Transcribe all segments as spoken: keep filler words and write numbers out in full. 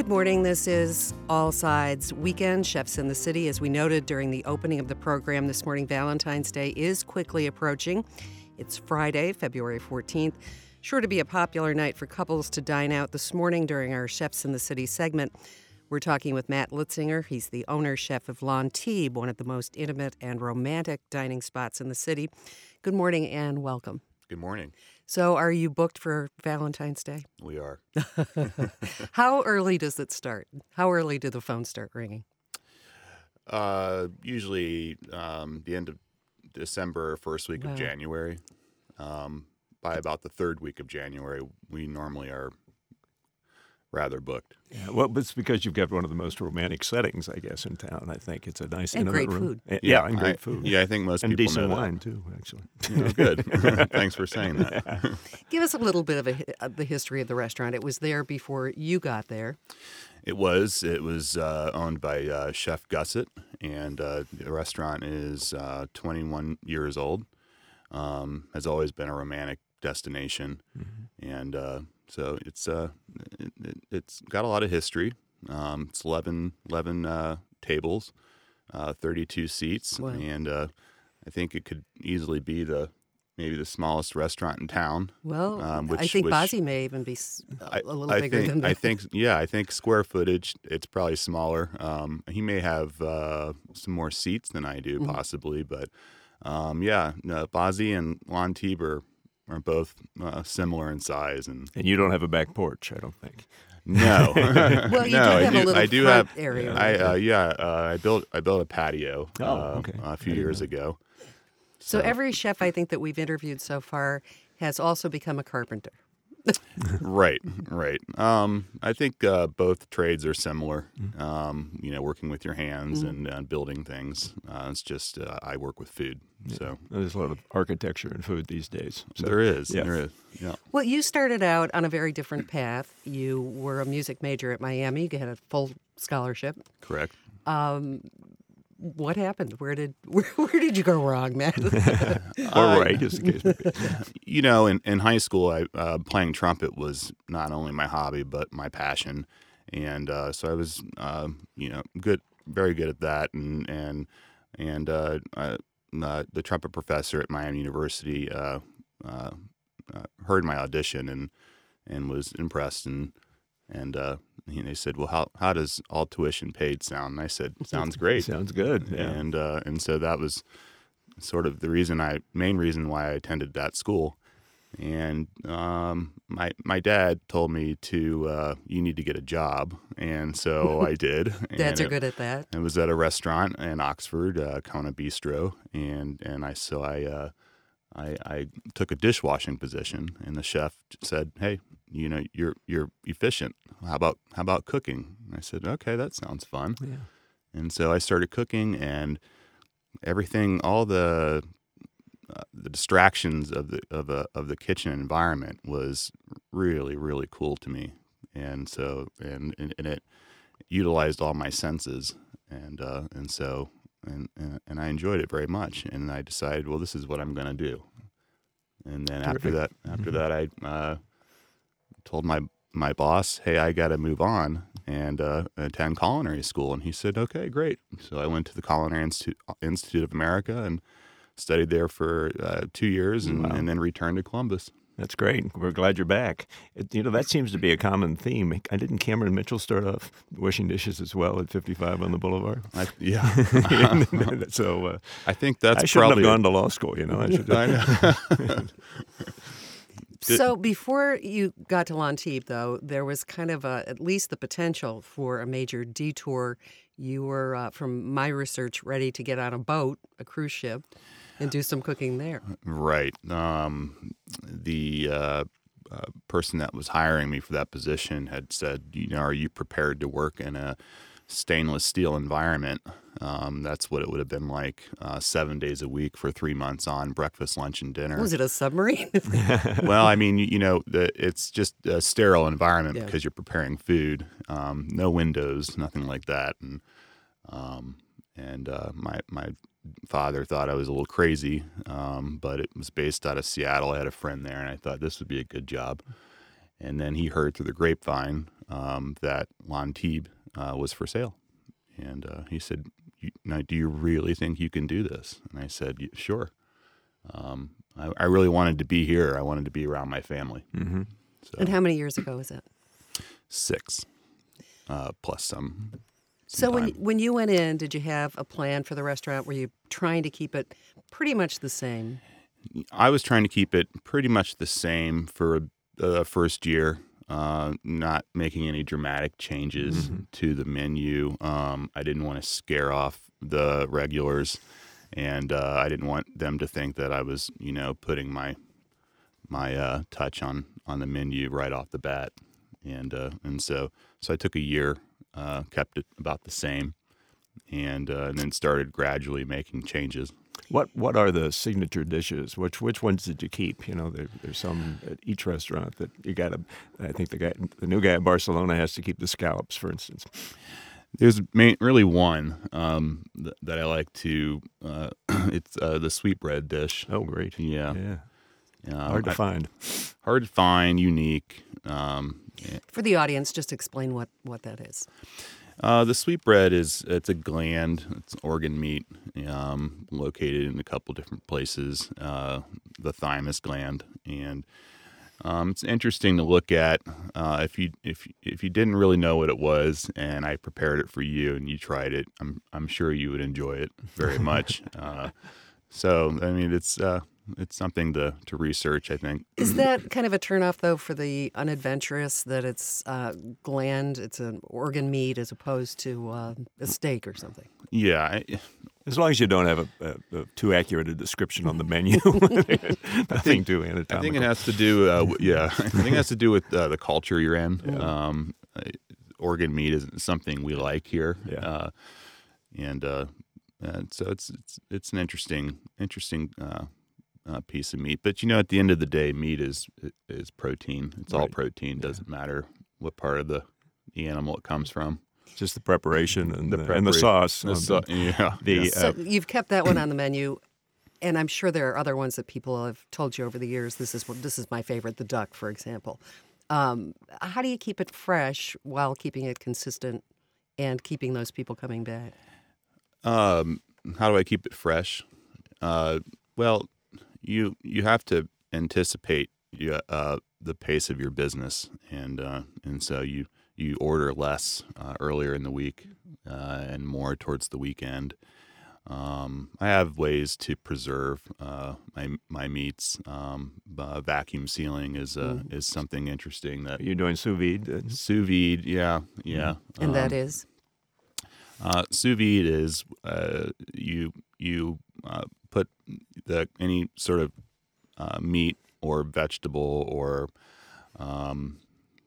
Good morning. This is All Sides Weekend, Chefs in the City. As we noted during the opening of the program this morning, Valentine's Day is quickly approaching. It's Friday, February fourteenth. Sure to be a popular night for couples to dine out. This morning during our Chefs in the City segment, we're talking with Matt Litzinger. He's the owner-chef of L'Antibes, one of the most intimate and romantic dining spots in the city. Good morning and welcome. Good morning. So are you booked for Valentine's Day? We are. How early does it start? How early do the phones start ringing? Uh, usually um, the end of December, first week Wow. of January. Um, by about the third week of January, we normally are rather booked. Yeah, well, it's because you've got one of the most romantic settings, I guess, in town. I think it's a nice And intimate great room. food. Uh, Yeah, and great I, food. Yeah, I think most and people decent know that. wine, too, actually. Oh, good. Thanks for saying that. Give us a little bit of, a, hi- of the history of the restaurant. It was there before you got there. It was. It was uh, owned by uh, Chef Gusset, and uh, the restaurant is uh, twenty-one years old. Um, has always been a romantic destination, Mm-hmm. and uh, so it's uh, it, it, it's got a lot of history. Um, it's eleven, eleven uh, tables, uh, thirty-two seats, Wow. and uh, I think it could easily be the maybe the smallest restaurant in town. Well, Um, I which- think which- Bazzi may even be s- a I, a little I bigger think, than that. I think, yeah, I think square footage, it's probably smaller. Um, he may have uh, some more seats than I do, Mhm. possibly, but um, yeah, no, Bazzi and L'Antibes are, are both uh, similar in size, and And you don't have a back porch, I don't think. no, Well, you do no, I have a do, little I do front have, area. I uh, yeah, uh, I built I built a patio Oh, uh, okay. a few I didn't years know. ago. So every chef I think that we've interviewed so far has also become a carpenter. Right, right. Um, I think uh, both trades are similar. Mm-hmm. Um, you know, working with your hands and uh, building things. Uh, it's just uh, I work with food, so There's a lot of architecture in food these days. So, there is, yeah. there is. Yeah, Well, you started out on a very different path. You were a music major at Miami. You had a full scholarship. correct. What happened? Where did where, where did you go wrong, Matt? Or right, as the case may be. You know, in, in high school, I uh, playing trumpet was not only my hobby but my passion, and uh, so I was, uh, you know, good, very good at that, and and and uh, uh, uh, the trumpet professor at Miami University uh, uh, uh, heard my audition and and was impressed, and and uh, he, they said, well, how how does all tuition paid sound? And I said, sounds great. Sounds good. Yeah. And uh, and so that was sort of the reason I main reason why I attended that school. And um, my my dad told me to uh, you need to get a job, and so I did. Dads and are it, good at that. I was at a restaurant in Oxford, uh, Kona Bistro, and and I so I. Uh, I, I took a dishwashing position, and the chef said, "Hey, you know, you're you're efficient. How about how about cooking?" And I said, "Okay, that sounds fun." Yeah. And so I started cooking, and everything, all the uh, the distractions of the of the of the kitchen environment was really really cool to me, and so and and, and it utilized all my senses, and uh, and so. And, and and I enjoyed it very much, and I decided, well, this is what I'm going to do. And then after Terrific. that, after that, I uh, told my my boss, "Hey, I got to move on and uh, attend culinary school." And he said, "Okay, great." So I went to the Culinary Institute, Institute of America and studied there for uh, two years, and, Wow. and then returned to Columbus. That's great. We're glad you're back. It, you know, that seems to be a common theme. I didn't Cameron Mitchell start off washing dishes as well at fifty-five on the Boulevard? I, yeah, so uh, I think that's I shouldn't probably have gone to law school, you know. I should I know. So before you got to L'Antibes, though, there was kind of a, at least the potential for a major detour. You were, uh, from my research, ready to get on a boat, a cruise ship, and do some cooking there. Right. Um, the uh, uh, person that was hiring me for that position had said, you know, are you prepared to work in a stainless steel environment? Um, that's what it would have been like uh, seven days a week for three months on breakfast, lunch, and dinner. Was it a submarine? Well, I mean, you, you know, the, it's just a sterile environment Yeah. because you're preparing food. Um, no windows, nothing like that. And um, and uh, my my father thought I was a little crazy, um, but it was based out of Seattle. I had a friend there, and I thought this would be a good job. And then he heard through the grapevine um, that L'Antibes uh, was for sale. And uh, he said, you, now, do you really think you can do this? And I said, "Yeah, sure. Um, I, I really wanted to be here. I wanted to be around my family. Mm-hmm. So, And how many years ago was that? Six, uh, plus some. So some when time. when you went in, did you have a plan for the restaurant? Were you trying to keep it pretty much the same? I was trying to keep it pretty much the same for the first year, uh, not making any dramatic changes Mm-hmm. to the menu. Um, I didn't want to scare off the regulars, and uh, I didn't want them to think that I was, you know, putting my my uh, touch on, on the menu right off the bat. And uh, and so so I took a year, uh, kept it about the same, and uh, and then started gradually making changes. What what are the signature dishes? Which which ones did you keep? You know, there, there's some at each restaurant that you got to. I think the guy, the new guy in Barcelona, has to keep the scallops, for instance. There's main, really one um, th- that I like to. Uh, it's uh, the sweetbread dish. Oh, great! Yeah, Yeah, Um, hard to I- find. hard to find, unique. Um, yeah. For the audience, just explain what, what that is. Uh, the sweetbread is it's a gland. It's organ meat, um, located in a couple different places. Uh, the thymus gland, and um, it's interesting to look at. Uh, if you if if you didn't really know what it was, and I prepared it for you, and you tried it, I'm I'm sure you would enjoy it very much. uh, so I mean, it's uh, it's something to to research, I think. Is that kind of a turnoff, though, for the unadventurous, that it's uh, gland, it's an organ meat as opposed to uh, a steak or something? Yeah. I, As long as you don't have a, a, a too accurate a description on the menu, nothing too anatomical. I think it has to do, uh, w- yeah. I think it has to do with uh, the culture you're in. Yeah. Um, uh, organ meat isn't something we like here, Yeah. uh, and uh, and so it's it's it's an interesting interesting uh, uh, piece of meat. But you know, at the end of the day, meat is is protein. It's all Right. protein. Doesn't matter what part of the, the animal it comes from. Just the preparation and The the, and the preparation. sauce. The Um, so- yeah, the, yeah. So uh, you've kept that one on the menu, and I'm sure there are other ones that people have told you over the years. This is what this is my favorite, the duck, for example. Um, how do you keep it fresh while keeping it consistent and keeping those people coming back? Um, how do I keep it fresh? Uh, well, you you have to anticipate you, uh, the pace of your business, and uh, and so you you order less uh, earlier in the week uh, and more towards the weekend. Um, I have ways to preserve uh, my my meats. Um, uh, vacuum sealing is uh, is something interesting that you're doing sous vide. uh, sous vide. Yeah, yeah. And that Um, is? uh, sous vide is uh, you you uh, put the any sort of uh, meat or vegetable or um,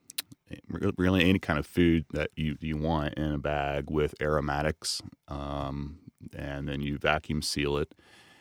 re- really any kind of food that you, you want in a bag with aromatics, um, and then you vacuum seal it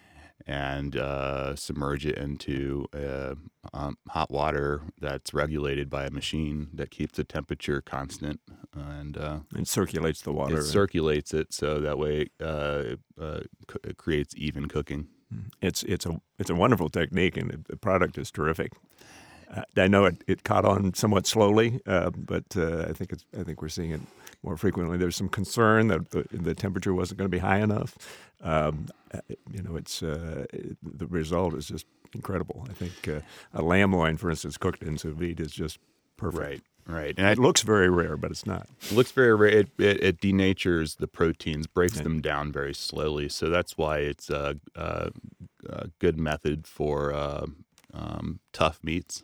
and uh, submerge it into uh, um, hot water that's regulated by a machine that keeps the temperature constant, and uh, It circulates the water. it circulates it so that way uh, uh, co- it creates even cooking. It's it's a it's a wonderful technique, and the, the product is terrific. Uh, I know it, it caught on somewhat slowly, uh, but uh, I think it's I think we're seeing it more frequently. There's some concern that the, the temperature wasn't going to be high enough. Um, uh, you know, it's uh, it, the result is just incredible. I think uh, a lamb loin, for instance, cooked in sous vide is just perfect. Right, right. And It it looks very rare, but it's not. looks very rare. It, it, it denatures the proteins, breaks Yeah. them down very slowly. So that's why it's a, a, a good method for uh, um, tough meats.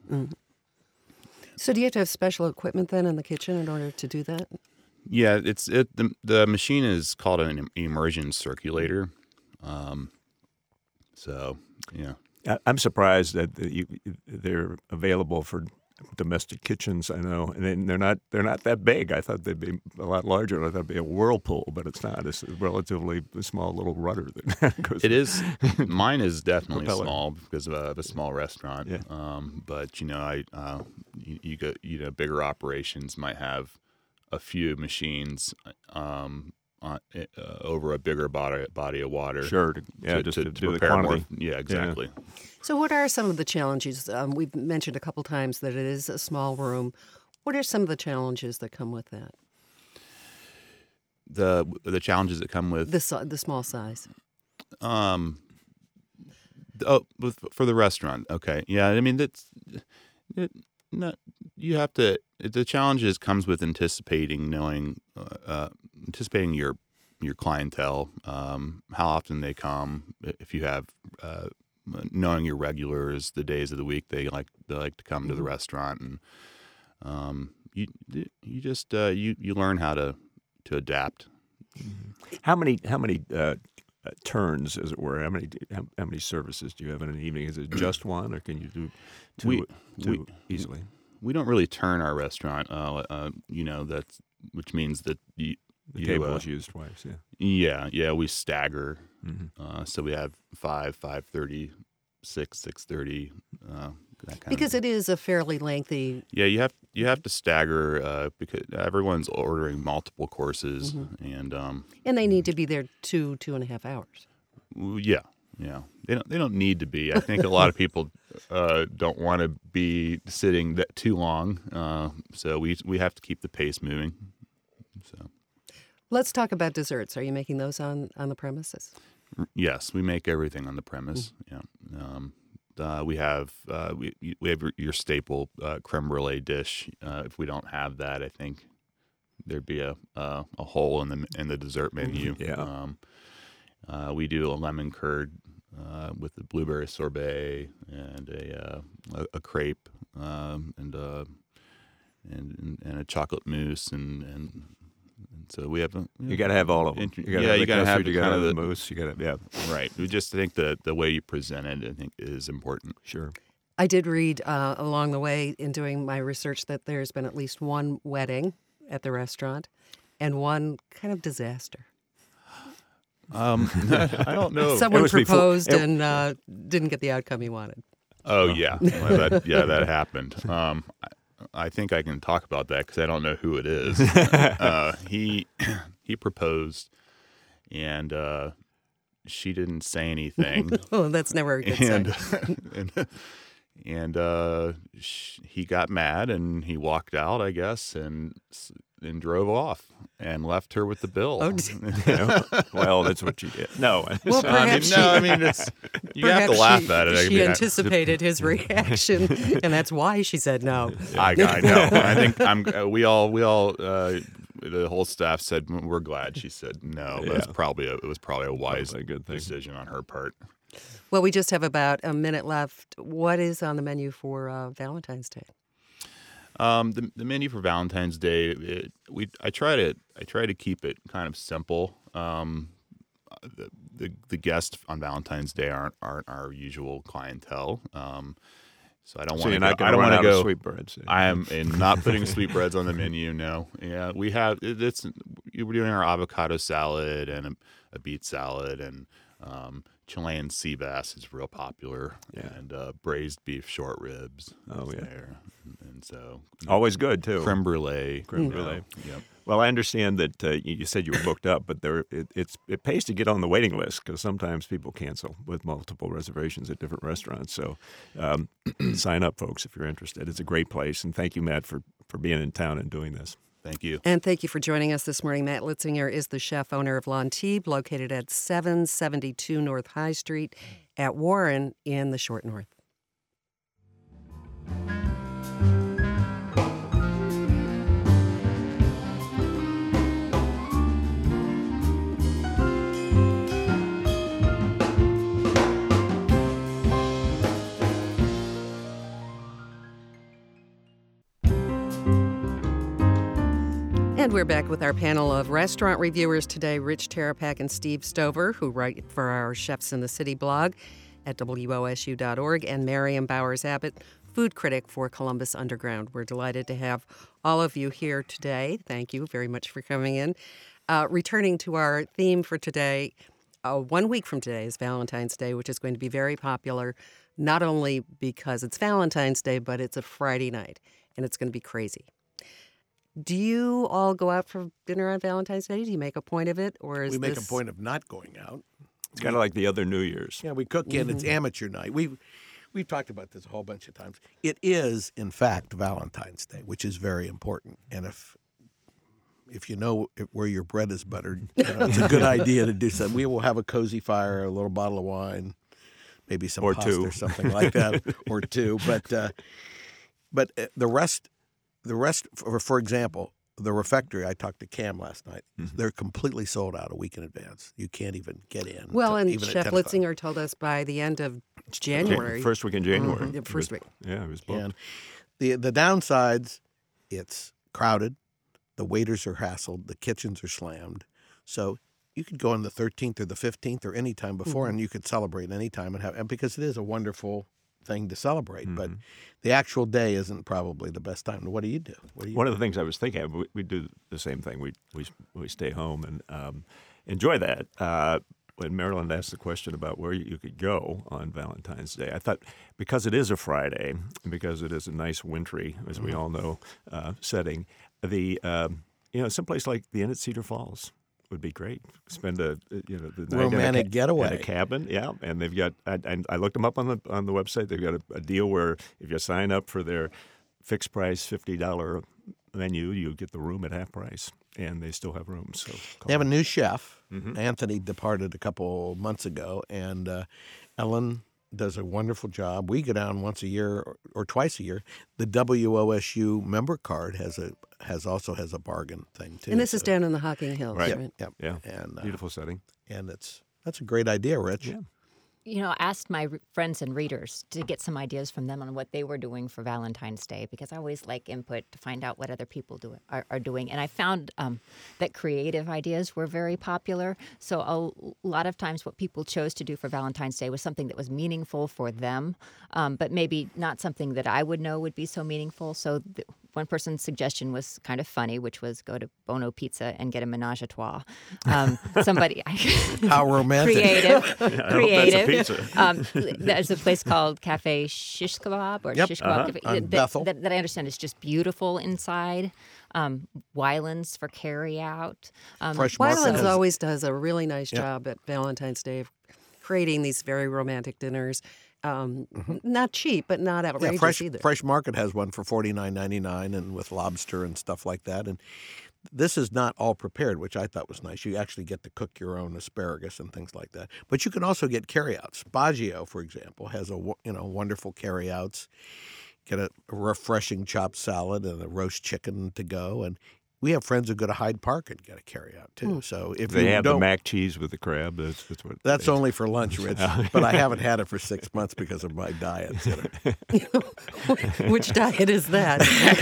So do you have to have special equipment then in the kitchen in order to do that? Yeah, it's it. The, the machine is called an im- immersion circulator. Um, so yeah, I- I'm surprised that the- you, they're available for domestic kitchens. I know, and then they're not they're not that big. I thought they'd be a lot larger. I thought it'd be a whirlpool, but it's not. It's a relatively small little rudder that goes. it is. Mine is definitely Propeller. small because of a, of a small restaurant. Yeah. Um, but you know, I uh, you, you go you know bigger operations might have a few machines um, on, uh, over a bigger body body of water. Sure, to- yeah, to, just to, to to do the prepare more. quantity. Yeah, exactly. So what are some of the challenges? Um, we've mentioned a couple times that it is a small room. What are some of the challenges that come with that? The the challenges that come with The si- the small size. um oh with, for the restaurant. Okay, yeah. I mean that's it, not you have to. The challenges comes with anticipating, knowing, uh, uh, anticipating your your clientele, um, how often they come. If you have uh, knowing your regulars, the days of the week they like they like to come to the restaurant, and um, you you just uh, you you learn how to to adapt. How many how many uh, uh, turns, as it were? How many how, how many services do you have in an evening? Is it just one, or can you do two, We- two we- easily? We don't really turn our restaurant, uh, uh, you know, that's which means that you, The you, table uh, is used twice. Yeah. yeah, yeah, we stagger. Mm-hmm. Uh, so we have five, five thirty, six, six thirty, uh, that kind Because of. it is a fairly lengthy. Yeah, you have you have to stagger uh, because everyone's ordering multiple courses, and um, And they need to be there two, two and a half hours. w- yeah, yeah, they don't they don't need to be. I think a lot of people uh, don't want to be sitting that too long, uh, so we we have to keep the pace moving. So. Let's talk about desserts. Are you making those on, on the premises? Yes, we make everything on the premise. Yeah, um, uh, we have uh, we we have your staple uh, creme brulee dish. Uh, if we don't have that, I think there'd be a uh, a hole in the in the dessert menu. Yeah. Um, uh, we do a lemon curd uh, with the blueberry sorbet and a uh, a, a crepe um, and, uh, and and a chocolate mousse and and. And so we have a, You got to have all of them. Int- You gotta yeah, have you the gotta have custard, the you got to kind have of the the- mousse. You got to, yeah, Right. We just think that the way you present it, I think, is important. sure. I did read uh, along the way in doing my research that there's been at least one wedding at the restaurant and one kind of disaster. Um, I don't know. Someone was before- proposed it- and uh, didn't get the outcome he wanted. Oh yeah, well, that, yeah, that happened. Um, I, I think I can talk about that because I don't know who it is. uh, he he proposed, and uh, she didn't say anything, Oh, that's never a good and sign. and and uh, sh- he got mad and he walked out, I guess, and s- and drove off and left her with the bill. Oh, d- You know? Well, that's what you did. No. Well, I mean, perhaps no, she- I mean, it's you have to Perhaps laugh she, at it. I She mean, I- anticipated his reaction, and that's why she said no. I, I know. I think I'm. Uh, we all. We all. Uh, the whole staff said we're glad she said no. But it's Yeah. probably a, it was probably a wise Probably a good thing. decision on her part. Well, we just have about a minute left. What is on the menu for uh, Valentine's Day? Um, the the menu for Valentine's Day. It, we I try to I try to keep it kind of simple. Um, the, the the guests on Valentine's Day aren't aren't our usual clientele. Um, so I don't So want you're to. not I going to don't run want out to of go. sweetbreads. I am in not putting sweetbreads on the menu. No, yeah, we have it, it's we're doing our avocado salad and a, a beet salad and um, Chilean sea bass is real popular, Yeah. and uh, braised beef short ribs. Oh, is yeah. there. And so Always good, too. creme brulee, Creme you know, brulee. Yep. Well, I understand that uh, you you said you were booked up, but there it, it's it pays to get on the waiting list because sometimes people cancel with multiple reservations at different restaurants. So um, sign up, folks, if you're interested. It's a great place, and thank you, Matt, for, for being in town and doing this. Thank you. And thank you for joining us this morning. Matt Litzinger is the chef owner of L'Antibes, located at seven seventy-two North High Street at Warren in the Short North. And we're back with our panel of restaurant reviewers today, Rich Terapak and Steve Stover, who write for our Chefs in the City blog at W O S U dot org, and Miriam Bowers-Abbott, food critic for Columbus Underground. We're delighted to have all of you here today. Thank you very much for coming in. Uh, returning to our theme for today, uh, one week from today is Valentine's Day, which is going to be very popular, not only because it's Valentine's Day, but it's a Friday night, and it's going to be crazy. Do you all go out for dinner on Valentine's Day? Do you make a point of it, or is We make this... a point of not going out. It's kind of like the other New Year's. Yeah, we cook in. It's amateur night. We we've talked about this a whole bunch of times. It is, in fact, Valentine's Day, which is very important. And if if you know where your bread is buttered, you know, it's a good idea to do something. We will have a cozy fire, a little bottle of wine, maybe some Or pasta two. or something like that, or two. But uh, but the rest, the rest, for, for example, the refectory. I talked to Cam last night. Mm-hmm. They're completely sold out a week in advance. You can't even get in. Well, to- and even at Chef ten o'clock. Litzinger told us by the end of January. First week in January. Mhm. Yeah, It first was- week. Yeah, it was booked. And the the downsides, it's crowded, the waiters are hassled, the kitchens are slammed. So you could go on the thirteenth or the fifteenth or any time before, and you could celebrate any time and have and because it is a wonderful thing to celebrate. But the actual day isn't probably the best time. What do you do? What do you One of the things I was thinking of, we, we do the same thing. We we we stay home and um, enjoy that. Uh, when Maryland asked the question about where you could go on Valentine's Day, I thought because it is a Friday and because it is a nice wintry, as we all know, uh, setting, the um, you know someplace like the Inn at Cedar Falls would be great. Spend a you know the night in a Romantic ca- getaway. at a cabin, yeah. And they've got I, I I looked them up on the on the website. They've got a, a deal where if you sign up for their fixed price fifty dollar menu, you get the room at half price, and they still have rooms. So They have a new chef. Mm-hmm. Anthony departed a couple months ago, and uh, Ellen does a wonderful job. We go down once a year or, or twice a year. The W O S U member card has a has also has a bargain thing too. And this is So- down in the Hocking Hills, Right. right? Yep. yeah, And uh, beautiful setting. and it's that's a great idea, Rich. Yeah. You know, I asked my re- friends and readers to get some ideas from them on what they were doing for Valentine's Day because I always like input to find out what other people do are, are doing. And I found um, that creative ideas were very popular. So a lot of times, what people chose to do for Valentine's Day was something that was meaningful for them, um, but maybe not something that I would know would be so meaningful. So th- one person's suggestion was kind of funny, which was go to Bono Pizza and get a menage a trois. Um, somebody How romantic! creative, I hope creative. that's a pizza. Um, there's a place called Cafe Shish Kebab or Yep, Shish Kebab uh-huh, Cafe on that, Bethel. that, that I understand is just beautiful inside. Um, Wylands for carry out. Um, Fresh market Wylands has- always does a really nice Yeah. job at Valentine's Day of creating these very romantic dinners. Um, Not cheap, but not outrageous Yeah, fresh either. Fresh Market has one for forty nine ninety nine, and with lobster and stuff like that. And this is not all prepared, which I thought was nice. You actually get to cook your own asparagus and things like that. But you can also get carryouts. Baggio, for example, has a wo- you know wonderful carryouts. Get a refreshing chopped salad and a roast chicken to go. And we have friends who go to Hyde Park and get a carryout too. So if They you have the don't, mac cheese with the crab. That's, that's what. that's they- only for lunch, Rich. But I haven't had it for six months because of my diet. You know. Which diet is that?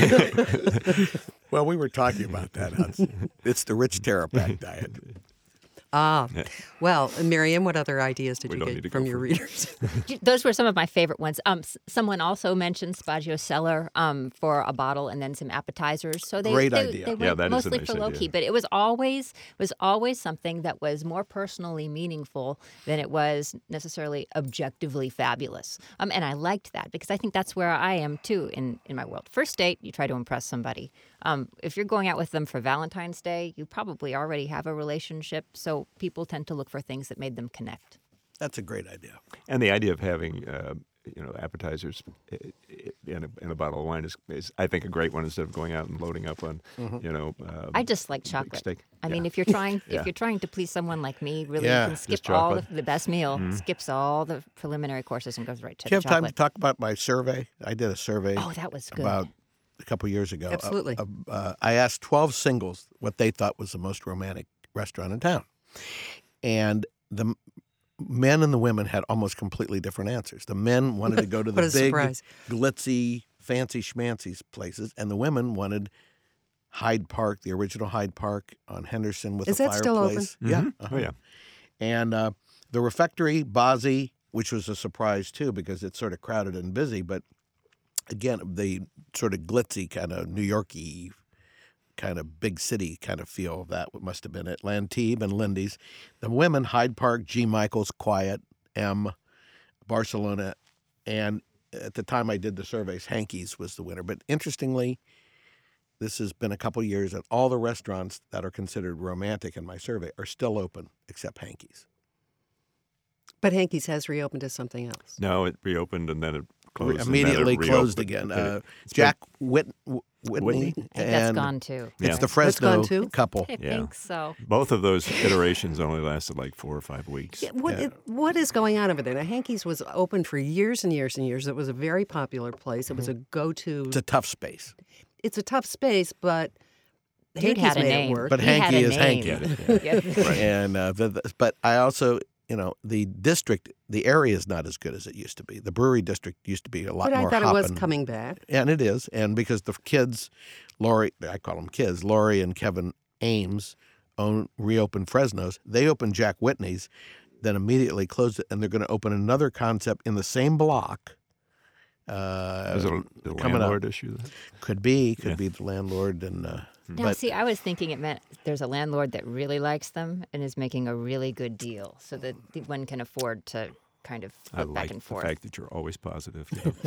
Well, we were talking about that. Hans. It's the Rich Terapack diet. Ah, well, Miriam, what other ideas did We you don't need to get go from your for- readers? Those were some of my favorite ones. Um, s- someone also mentioned Spagio Cellar um, for a bottle and then some appetizers. So they, Great they, idea. they Yeah, went that is a mostly nice for low idea. key, but it was always was always something that was more personally meaningful than it was necessarily objectively fabulous. Um, and I liked that because I think that's where I am too in, in my world. First date, you try to impress somebody. Um, if you're going out with them for Valentine's Day, you probably already have a relationship. So people tend to look for things that made them connect. That's a great idea. And the idea of having, uh, you know, appetizers uh, in a, in a bottle of wine is, is, I think, a great one instead of going out and loading up on, you know. Um, I just like big chocolate. steak. I mean, Yeah. if you're trying, Yeah. if you're trying to please someone like me, really, Yeah, you can just skip all the, chocolate. the best meal, skips all the preliminary courses, and goes right to Do you the have time to chocolate. talk about my survey? I did a survey Oh, that was good. about a couple years ago. Absolutely. Uh, uh, uh, I asked twelve singles what they thought was the most romantic restaurant in town. And the m- men and the women had almost completely different answers. The men wanted to go to the What a big, surprise. glitzy, fancy schmancy places, and the women wanted Hyde Park, the original Hyde Park on Henderson with Is a that still open? fireplace. Yeah. Mhm. uh-huh. Oh, yeah. And uh, the refectory, Bozzi, which was a surprise too because it's sort of crowded and busy, but again, the sort of glitzy kind of New Yorky kind of big city kind of feel of that must have been at Lantibes and Lindy's. The women, Hyde Park, G. Michaels, Quiet, M, Barcelona, and at the time I did the surveys, Hankey's was the winner. But interestingly, this has been a couple years, and all the restaurants that are considered romantic in my survey are still open except Hankey's. But Hankey's has reopened as something else. No, it reopened and then it closed. and then it Immediately closed reopened. again. It- Uh, it's Jack Whit- Whitney, Whitney? I think that's and gone too. Yeah. it's the That's Fresno gone too? couple. I Yeah. think so. been- both of those iterations only lasted like four or five weeks. Yeah, what It, what is going on over there? Now, Hankey's was open for years and years and years. It was a very popular place. It was a go-to. It's a tough space. It's a tough space, but Dude Hankey's had a made name. it work. But He had Hankey a is name. Hankey. Yeah. And uh, the, the- but I also, you know, the district, the area is not as good as it used to be. The brewery district used to be a lot But I more thought it was hoppin'. coming back. And it is. And because the kids, Lori, I call them kids, Lori and Kevin Ames own reopened Fresno's. They opened Jack Whitney's, then immediately closed it, and they're going to open another concept in the same block. Uh, Is it a, the coming up. landlord issue? then? Could be, could Yeah. be the landlord, and uh, Now, but see, I was thinking it meant there's a landlord that really likes them and is making a really good deal, so that the one can afford to kind of I flip back like and the forth. fact that you're always positive.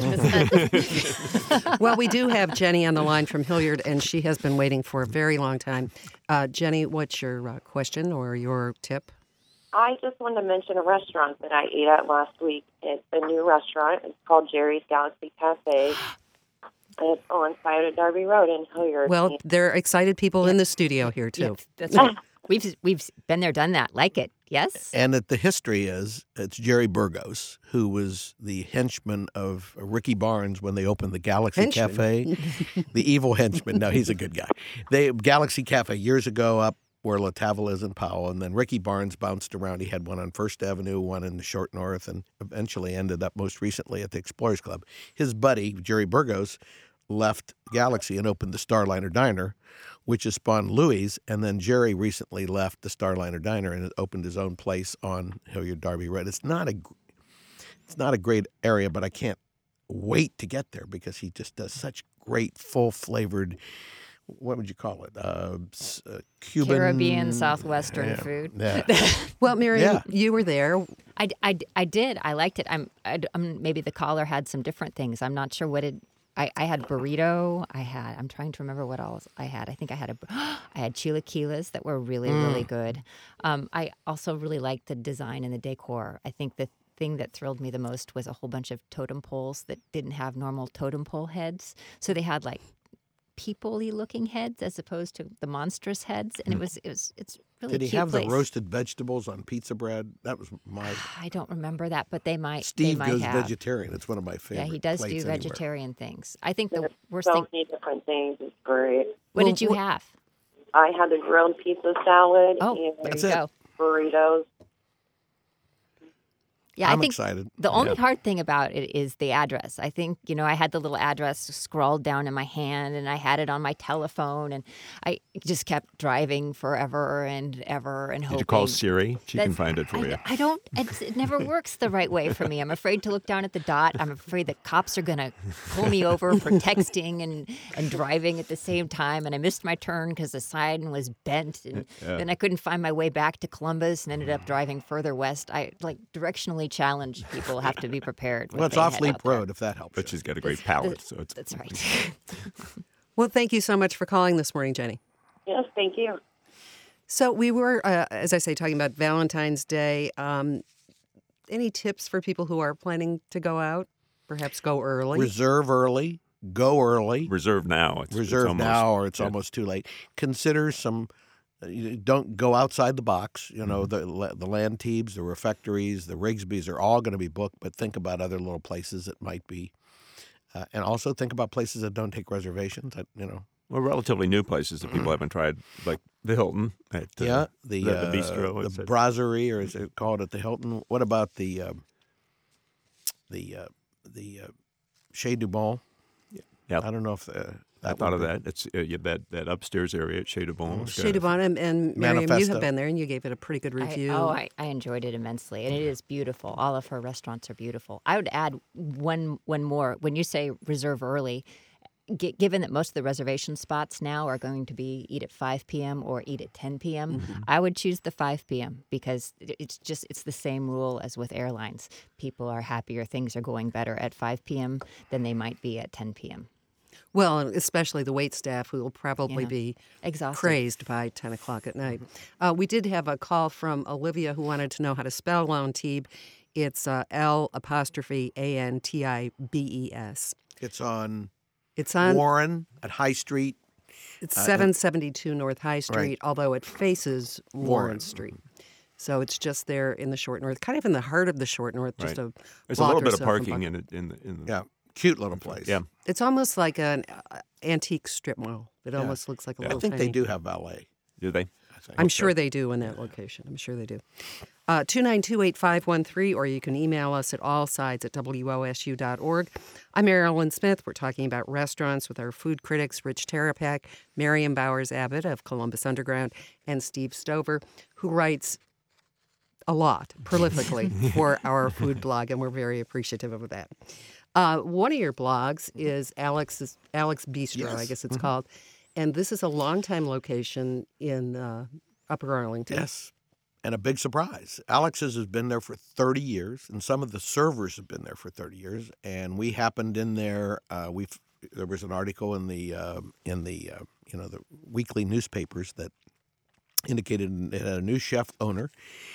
Yeah. Well, we do have Jenny on the line from Hilliard, and she has been waiting for a very long time. Uh, Jenny, what's your uh, question or your tip? I just wanted to mention a restaurant that I ate at last week. It's a new restaurant. It's called Jerry's Galaxy Cafe. And it's on Scioto Darby Road in Hilliard. Well, there are excited people in the studio here, Yeah, too. that's right. We've we've been there, done that. Like it, yes. and that the history is it's Jerry Burgos, who was the henchman of Ricky Barnes when they opened the Galaxy Henchman? Cafe. The evil henchman. No, he's a good guy. They Galaxy Cafe years ago up where La Tavola is in Powell, and then Ricky Barnes bounced around. He had one on First Avenue, one in the Short North, and eventually ended up most recently at the Explorers Club. His buddy, Jerry Burgos, left Galaxy and opened the Starliner Diner, which has spawned Louis, and then Jerry recently left the Starliner Diner and opened his own place on Hilliard Darby Road. It's not a, it's not a great area, but I can't wait to get there because he just does such great, full-flavored, what would you call it? Uh, s- uh, Cuban Caribbean, Southwestern yeah, food. Yeah. Well, Miriam, Yeah. you were there. I, I, I did. I liked it. I'm, I, I'm maybe the caller had some different things. I'm not sure what it. I, I had burrito. I had. I'm trying to remember what else I had. I think I had a. I had chilaquiles that were really really good. Um, I also really liked the design and the decor. I think the thing that thrilled me the most was a whole bunch of totem poles that didn't have normal totem pole heads. So they had like people-y looking heads as opposed to the monstrous heads, and it was it was it's really Did he cute have place. the roasted vegetables on pizza bread? That was my. I don't remember that, but they might. Steve they might goes have. vegetarian. It's one of my favorite. Yeah, he does do plates anywhere. vegetarian things. I think the worst so thing. many different things. It's great. What Well, did you wh- have? I had the grilled pizza salad Oh, and there That's you it. go. burritos. Yeah, I'm I think excited. the only Yeah. hard thing about it is the address. I think, you know, I had the little address scrawled down in my hand and I had it on my telephone and I just kept driving forever and ever and hoping. Did you call Siri? She can That's- find it for I, you. I don't, it's, it never works the right way for me. I'm afraid to look down at the dot. I'm afraid that cops are going to pull me over for texting and, and driving at the same time. And I missed my turn because the sign was bent. And then I couldn't find my way back to Columbus and ended up driving further west. I like directionally challenged people have to be prepared. when Well, it's they off head Leap out there. Road, if that helps. But you. she's got a great palate, so it's That's right. Well, thank you so much for calling this morning, Jenny. Yes, thank you. So we were, uh, as I say, talking about Valentine's Day. Um, any tips for people who are planning to go out? Perhaps go early. Reserve early, go early. reserve now. It's, it's Reserve almost, now, or it's yeah. almost too late. Consider some. uh, you Don't go outside the box. You know, the la- the Lanteebs, the Refectories, the Rigsbys are all going to be booked. But think about other little places that might be, uh, and also think about places that don't take reservations. That, you know, Well, relatively new places that people haven't tried, like the Hilton. At, uh, yeah, the the, uh, the bistro. the it's a- brasserie, or is it called at the Hilton? What about the um, the uh, the uh, Chez du Bon? yeah, I don't know if uh, I that thought would of be- that. It's uh, yeah, that that upstairs area at Chez du Bon. is Chez good. du Bon and, and Miriam, you Manifesto. have been there and you gave it a pretty good I- review. oh, I, I enjoyed it immensely, and it is beautiful. All of her restaurants are beautiful. I would add one one more. When you say reserve early, gi- given that most of the reservation spots now are going to be eat at five p.m. or eat at ten p.m., I would choose the five p.m. because it- it's just it's the same rule as with airlines. People are happier, things are going better at five p.m. than they might be at ten p.m. Well, and especially the wait staff who will probably Yeah. be Exhausted. crazed by ten o'clock at night. Uh, we did have a call from Olivia who wanted to know how to spell Antibes. It's uh, L apostrophe A N T I B E S. It's on It's on. Warren at High Street. It's uh, seven seventy-two North High Street, Right. although it faces Warren, Warren. Street. So it's just there in the short north, kind of in the heart of the short north, just Right. a There's block a little or bit of so from parking Buck- in it in the in the Yeah, cute little place. yeah. It's almost like an uh, antique strip mall. It almost looks like a I little. think they tiny- do have valet. Do they? I think. I'm sure they do in that location. I'm sure they do. Uh, two nine two, eight five one three, or you can email us at allsides at W O S U dot org. I'm Marilyn Smith. We're talking about restaurants with our food critics, Rich Terapak, Marion Bowers-Abbott of Columbus Underground, and Steve Stover, who writes a lot, prolifically, for our food blog, and we're very appreciative of that. Uh, one of your blogs is Alex's, Alex Bistro, I Yes. guess it's called. And this is a longtime location in uh, Upper Arlington. Yes. And a big surprise. Alex's has been there for thirty years, and some of the servers have been there for thirty years. And we happened in there. Uh, we there was an article in the uh, in the uh, you know the weekly newspapers that indicated it had a new chef owner,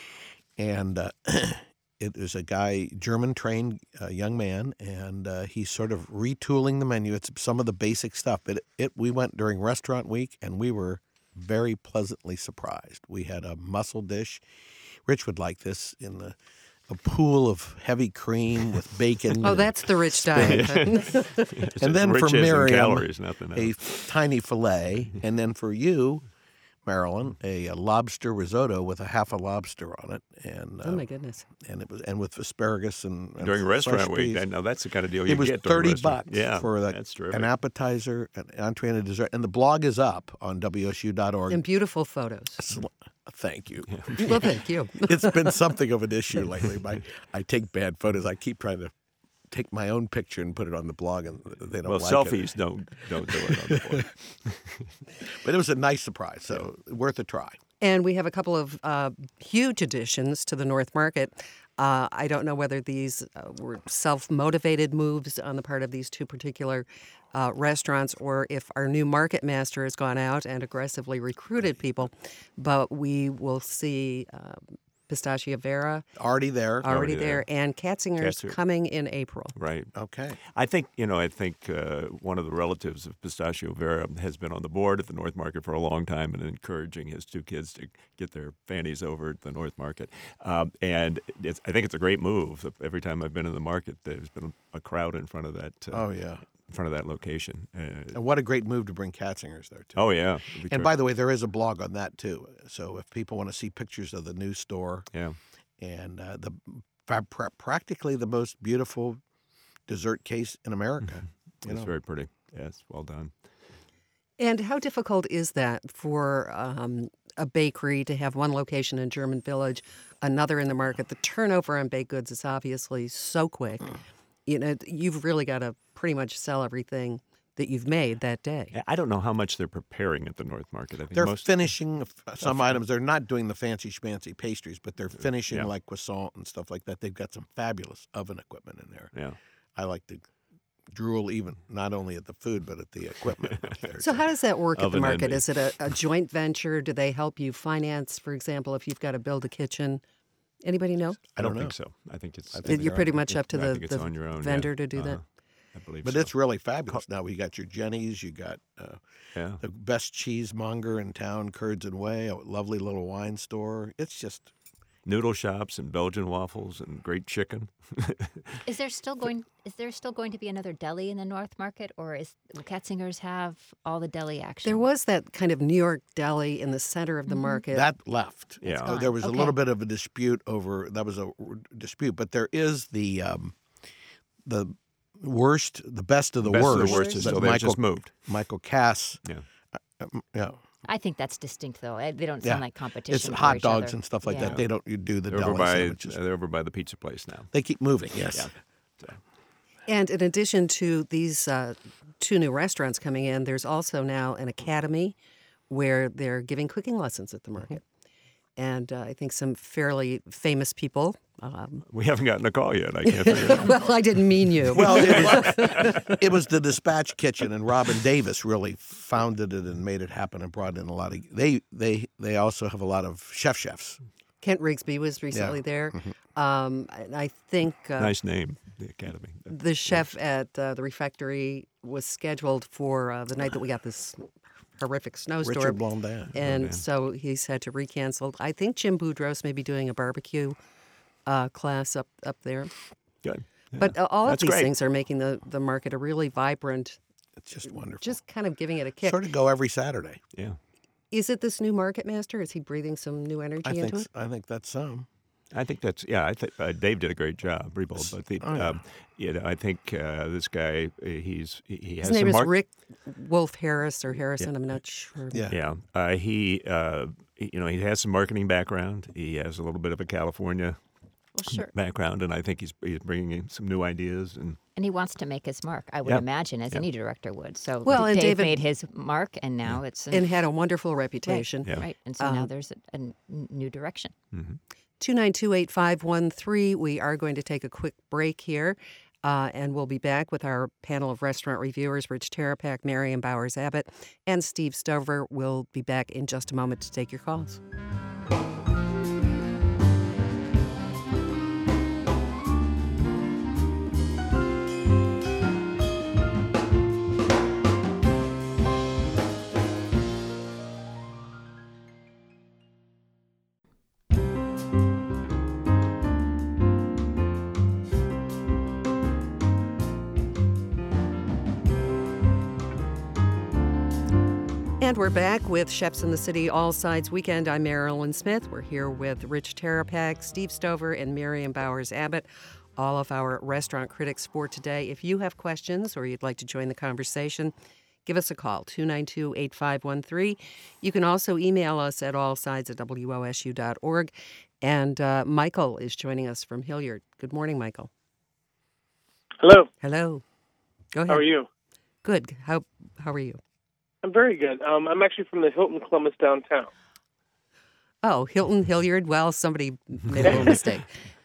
and uh, it was a guy, German trained uh, young man, and uh, he's sort of retooling the menu. It's some of the basic stuff. It it we went during restaurant week, and we were very pleasantly surprised. We had a mussel dish. Rich would like this in the, a pool of heavy cream with bacon. Oh, and that's the rich diet. It's And then rich for as in Miriam, calories, nothing else. a tiny fillet, and then for you, Marilyn, a, a lobster risotto with a half a lobster on it, and uh, Oh, my goodness. and it was and with asparagus and, and During fresh restaurant week, peas. I know that's the kind of deal you It was get. during thirty restaurant. bucks Yeah, for the, that's terrific. an appetizer, an entree, and a dessert. And the blog is up on W S U dot org. And beautiful photos. Thank you. Well, thank you. It's been something of an issue lately. My, I take bad photos. I keep trying to take my own picture and put it on the blog, and they don't well, like selfies it. don't don't do it on the board. But it was a nice surprise, so worth a try. And we have a couple of uh, huge additions to the North Market. Uh, I don't know whether these uh, were self-motivated moves on the part of these two particular uh, restaurants or if our new market master has gone out and aggressively recruited people. But we will see uh, Pistachio Vera Already there. already Already there, there. and Katzinger's Katzinger. coming in April. Right. Okay. I think, you know, I think uh, one of the relatives of Pistachio Vera has been on the board at the North Market for a long time and encouraging his two kids to get their fannies over at the North Market. Um, and it's, I think it's a great move. Every time I've been in the market, there's been a crowd in front of that uh, Oh, yeah. in front of that location. Uh, And what a great move to bring Katzinger's there, too. oh, yeah. And by the way, there is a blog on that, too. So if people want to see pictures of the new store yeah. and uh, the pra- pra- practically the most beautiful dessert case in America. You It's know. very pretty. Yes, well done. And how difficult is that for um, a bakery to have one location in German Village, another in the market? The turnover on baked goods is obviously so quick. You know, you've really got to pretty much sell everything that you've made that day. I don't know how much they're preparing at the North Market. I think They're most, finishing f- some items. They're not doing the fancy schmancy pastries, but they're finishing Yeah. like croissant and stuff like that. They've got some fabulous oven equipment in there. Yeah. I like to drool even not only at the food but at the equipment. up there. So how does that work at the Oven market? envy. Is it a, a joint venture? Do they help you finance, for example, if you've got to build a kitchen? Anybody know? I don't know. think so. I think it's. I think You're they're pretty on- much up to I the, think it's the on your own, yeah. vendor to do that? Uh-huh. I believe But so. it's really fabulous. Now you got your Jenny's, you got uh, yeah. the best cheesemonger in town, Curds and Whey, a lovely little wine store. It's just Noodle shops and Belgian waffles and great chicken. Is there still going? Is there still going to be another deli in the North Market, or is will Katzinger's have all the deli action? There was that kind of New York deli in the center of the market. that left. Yeah. Uh, there was a Okay. little bit of a dispute over that was a dispute, but there is the um, the worst, the best of the Best worst. of the worst is that still there. Michael Just moved. Michael Cass. Yeah. um, yeah, I think that's distinct, though. I- They don't Yeah. sound like competition. it's for hot each dogs other. and stuff like Yeah. that. They don't you do the They're deli over by sandwiches. they're over by the pizza place now. They keep moving. Yes. Yeah. So, And in addition to these uh, two new restaurants coming in, there's also now an academy where they're giving cooking lessons at the market. and uh, I think some fairly famous people. Um, We haven't gotten a call yet. I can't figure it out. well, I didn't mean you. Well, it was, it was the Dispatch Kitchen, and Robin Davis really founded it and made it happen and brought in a lot of. They they they also have a lot of chef chefs. Kent Rigsby was recently there. Um, and I think uh, Nice name, the Academy. the chef at uh, the refectory was scheduled for uh, the night that we got this horrific snowstorm. Richard Blondin. And man. so he's had to recancel. I think Jim Boudros may be doing a barbecue uh, class up, up there. Good. Yeah. But uh, all That's of these great. things are making the, the market a really vibrant, It's just wonderful. just kind of giving it a kick. sort of go every Saturday. Yeah. Is it this new market master? Is he breathing some new energy I into think it? I think that's some. I think that's yeah. I think uh, Dave did a great job, Rebold. But the, Oh, yeah. um, you know, I think uh, this guy, uh, he's he, he has His name some is mark- Rick Wolf Harris or Harrison. I'm not sure. Yeah. Yeah, uh, he, uh, he- you know, he has some marketing background. He has a little bit of a California Well, sure. background, and I think he's he's bringing in some new ideas. And And he wants to make his mark, I would Yeah. imagine, as Yeah. any director would. So Well, and Dave David- made his mark, and now it's a, And had a wonderful reputation. Yeah. right. And so now Um, there's a, a n- new direction. two nine two, eight five one three. We are going to take a quick break here, uh, and we'll be back with our panel of restaurant reviewers, Rich Terapak, Marion Bowers-Abbott, and Steve Stover. We'll be back in just a moment to take your calls. And we're back with Chefs in the City All Sides Weekend. I'm Marilyn Smith. We're here with Rich Terapak, Steve Stover, and Miriam Bowers-Abbott, all of our restaurant critics for today. If you have questions or you'd like to join the conversation, give us a call, two nine two, eight five one three. You can also email us at allsides at W O S U dot org. And uh, Michael is joining us from Hilliard. Good morning, Michael. Hello. Hello. Go ahead. How are you? Good. How, how are you? I'm very good. Um, I'm actually from the Hilton Columbus downtown. Oh, Hilton, Hilliard. Well, somebody made a little mistake.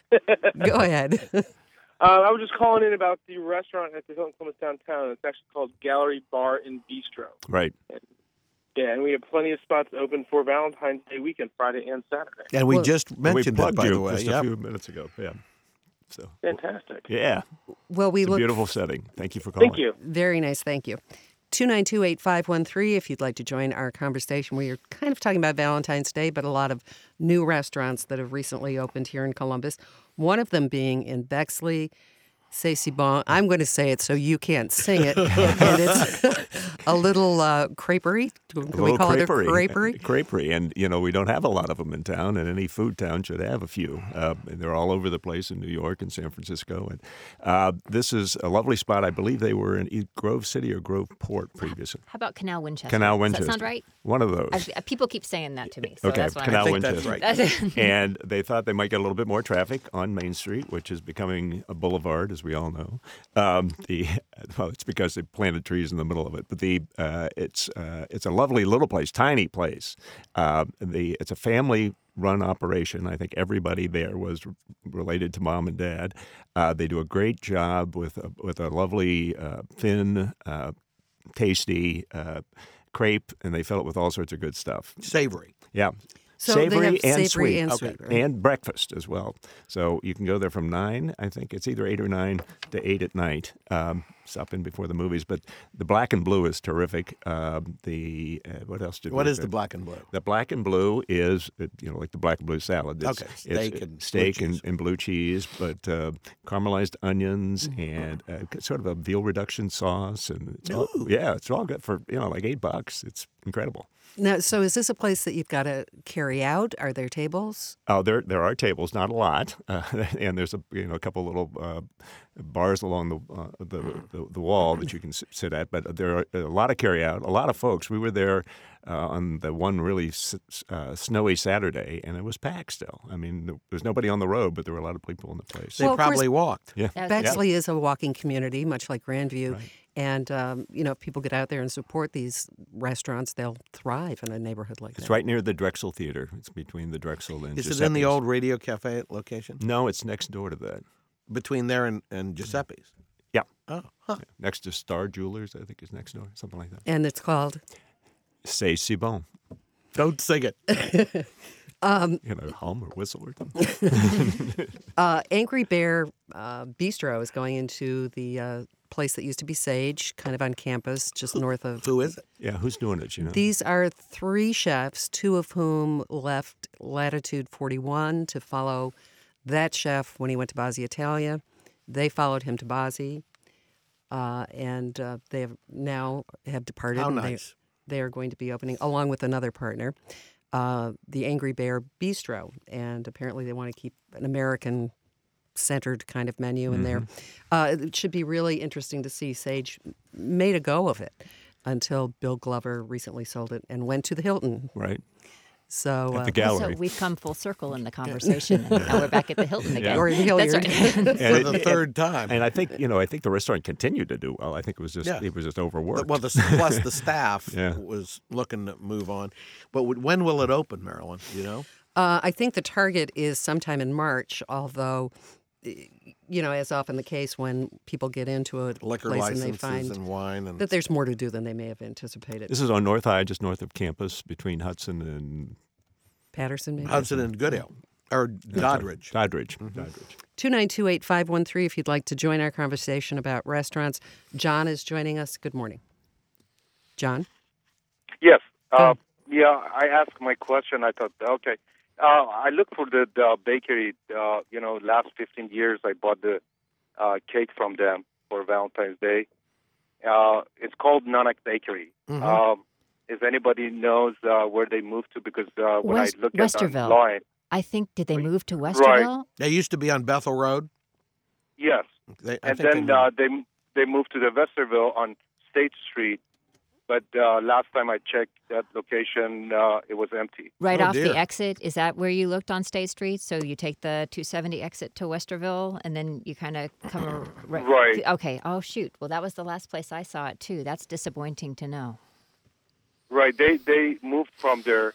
Go ahead. Uh, I was just calling in about the restaurant at the Hilton Columbus downtown. It's actually called Gallery Bar and Bistro. right, Yeah, and we have plenty of spots open for Valentine's Day weekend, Friday and Saturday. And we Well, just we mentioned it, plugged by you the way. just Yep. a few minutes ago. Yeah, so Fantastic. yeah, Well, we it's a look beautiful setting. Thank you for calling. Thank you. very nice. Thank you. two nine two, eight five one three if you'd like to join our conversation. We are kind of talking about Valentine's Day, but a lot of new restaurants that have recently opened here in Columbus. One of them being in Bexley, C'est Si Bon. I'm going to say it so you can't sing it. And it's a little uh, creperie. Can A we little call creperie. it a creperie? Creperie. And, you know, we don't have a lot of them in town, and any food town should have a few. Uh, and they're all over the place in New York and San Francisco. And uh, this is a lovely spot. I believe they were in either Grove City or Grove Port previously. How about Canal Winchester? Canal Does Winchester. that sound right? One of those. I, people keep saying that to me, so Okay, that's why Canal I think that's Winchester. right. That's And they thought they might get a little bit more traffic on Main Street, which is becoming a boulevard, as we all know. Um, the well, it's because they planted trees in the middle of it. But the uh, it's uh, it's a lovely little place, tiny place. Uh, the it's a family-run operation. I think everybody there was r- related to mom and dad. Uh, they do a great job with a, with a lovely uh, thin, uh, tasty uh, crepe, and they fill it with all sorts of good stuff. Savory. Yeah. So they savory have and savory sweet. and Okay. sweet. right? And breakfast as well. So you can go there from nine. I think it's either eight or nine to eight at night. Um, stop in before the movies. But the black and blue is terrific. Um, the uh, what else did What we is the black and blue? The black and blue is uh, you know like the black and blue salad. It's, Okay, it's, steak uh, and blue steak and, cheese. and blue cheese, but uh, caramelized onions Mm-hmm. and uh, sort of a veal reduction sauce, and it's all, Ooh. yeah, it's all good for you know like eight bucks. It's incredible. Now, so is this a place that you've got to carry out? Are there tables? Oh, there there are tables, not a lot, uh, and there's a you know a couple little uh, bars along the, uh, the, the the wall that you can s- sit at. But there are a lot of carry-out, a lot of folks. We were there uh, on the one really s- uh, snowy Saturday, and it was packed still. I mean, there was nobody on the road, but there were a lot of people in the place. They Well, of course- probably walked. Yeah. That was- Bexley is a walking community, much like Grandview. Right. And, um, you know, if people get out there and support these restaurants, they'll thrive in a neighborhood like It's that. right near the Drexel Theater. It's between the Drexel and Is it in the Giuseppe's. old Radio Cafe location? No, it's next door to that. Between there and, and Giuseppe's? Yeah. Oh, huh. Next to Star Jewelers, I think is next door, something like that. And it's called C'est si bon. Don't sing it. You know, hum or whistle or something. uh, Angry Bear uh, Bistro is going into the uh, place that used to be Sage, kind of on campus, just north of. Who is it? Yeah, who's doing it, you know? These are three chefs, two of whom left Latitude forty-one to follow that chef when he went to Bazzi Italia. They followed him to Bazzi, uh, and uh, they have now have departed. How and nice. They, they are going to be opening, along with another partner, uh, the Angry Bear Bistro. And apparently they want to keep an American-centered kind of menu in there. Uh, it should be really interesting to see. Sage made a go of it until Bill Glover recently sold it and went to the Hilton. Right. So, At uh, the gallery. So we've come full circle in the conversation, and now we're back at the Hilton again. Or in Hilliard. That's right. For the third time. And I think, you know, I think the restaurant continued to do well. I think it was just Yeah. it was just overworked. Well, the, plus the staff Yeah. was looking to move on. But w- when will it open, Marilyn? Do you know? Uh, I think the target is sometime in March, although, eh, you know, as often the case when people get into a Liquor place and they licenses find and wine and that there's more to do than they may have anticipated. This is on North High, just north of campus, between Hudson and Patterson, maybe? Hudson and Goodale or Doddridge. Doddridge. Doddridge. two nine two, eight five one three if you'd like to join our conversation about restaurants. John is joining us. Good morning. John? Yes. Go Uh, ahead. yeah, I asked my question. I thought, okay. Uh, I looked for the, the bakery. Uh, you know, last fifteen years, I bought the uh, cake from them for Valentine's Day. Uh, it's called Nanak Bakery. Mhm. Um, if anybody knows uh, where they moved to, because uh, when West- I looked Westerville. at online, I think, did they move to Westerville? They used to be on Bethel Road. yes. They, I And think then they uh, they they moved to the Westerville on State Street. But uh, last time I checked that location, uh, it was empty. Right Oh, off dear. the exit. Is that where you looked on State Street? So you take the two seventy exit to Westerville, and then you kind of come ar- right. Right. Okay. Oh shoot. Well, that was the last place I saw it too. That's disappointing to know. Right, they they moved from there,